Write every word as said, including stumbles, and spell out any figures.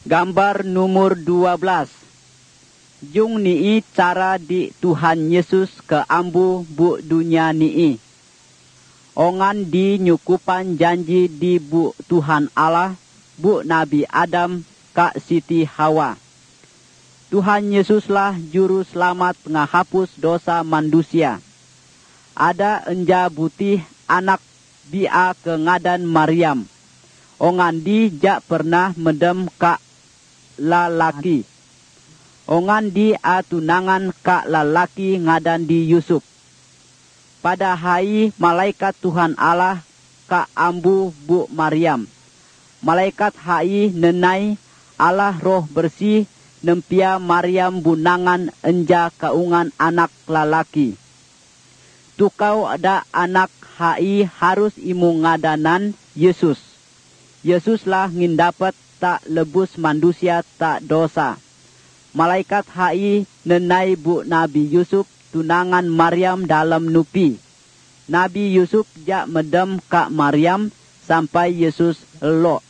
Gambar nomor dua belas. Jung nii cara di Tuhan Yesus ke ambu bu dunia nii. Ongan di nyukupan janji di bu Tuhan Allah, bu Nabi Adam, kak Siti Hawa. Tuhan Yesuslah juru selamat ngahapus dosa manusia. Ada enja butih anak bia ke ngadan Maryam. Ongan di jak pernah medem kak lalaki. Ongan di atunangan kak lalaki ngadan di Yusuf. Pada hari malaikat Tuhan Allah kak ambu bu Maryam. Malaikat hai nenai Allah roh bersih nempia Maryam bunangan enja kaungan anak lalaki. Tukau ada anak hai harus imu ngadanan Yesus. Yesuslah ngindapat tak lebus manusia tak dosa. Malaikat hai nenai bu Nabi Yusuf tunangan Maryam dalam nupi. Nabi Yusuf jak medem kak Maryam sampai Yesus elok.